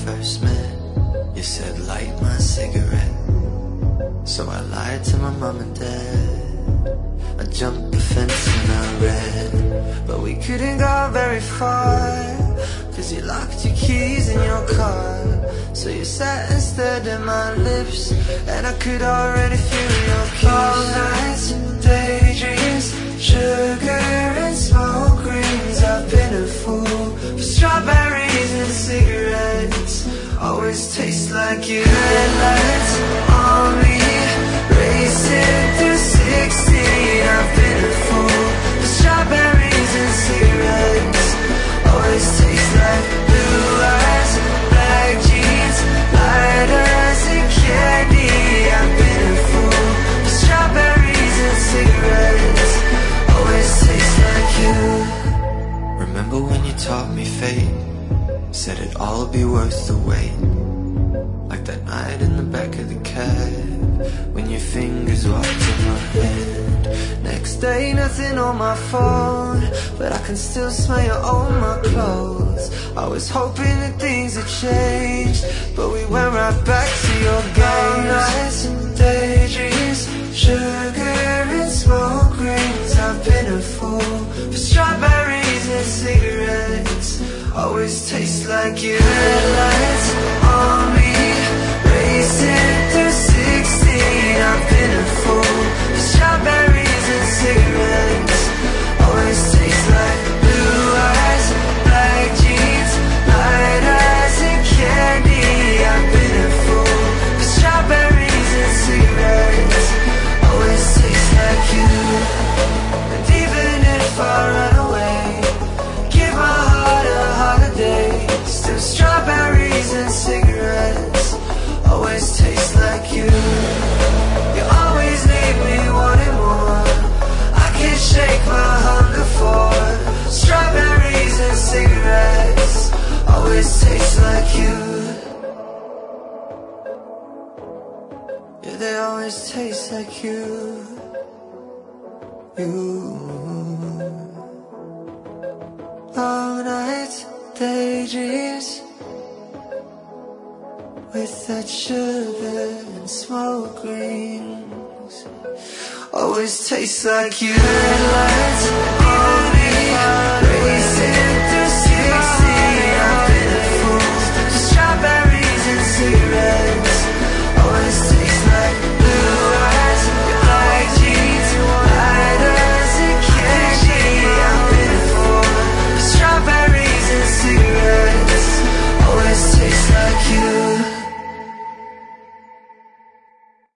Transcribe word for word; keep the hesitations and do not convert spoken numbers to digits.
first met, you said light my cigarette. So I lied to my mom and dad. I jumped the fence and I ran, but we couldn't go very far, cause you locked your keys in your car. So you sat and stared at my lips, and I could already feel your kiss. All nights and daydreams, sugar and smoke rings. I've been a fool for strawberries and cigarettes. Always taste like you. Headlights on me, racing through sixteen. I've been a fool for strawberries and cigarettes. Always taste like blue eyes, black jeans, lighters and candy. I've been a fool for strawberries and cigarettes. Always taste like you. Remember when you taught me fate? Said it'd all be worth the wait. Like that night in the back of the cab, when your fingers walked in my hand. Next day, nothing on my phone, but I can still smell you on my clothes. I was hoping that things had changed, but we went right back to your games. Nights and daydreams, sugar and smoke rings. I've been a fool for strawberries and cigarettes. Always taste like you. Headlights on me, racing through sixteen. I've been a fool for strawberries and cigarettes. Always taste like blue eyes, black jeans, lighters and candy. I've been a fool for strawberries and cigarettes. Always taste like you. And even if I run away, give my heart a holiday, still strawberries and cigarettes. Always taste like you. You always leave me wanting more. I can't shake my hunger for strawberries and cigarettes. Always taste like you. Yeah, they always taste like you. You. Long nights, daydreams, with that sugar and smoke rings. Always tastes like you. Headlights on me, racing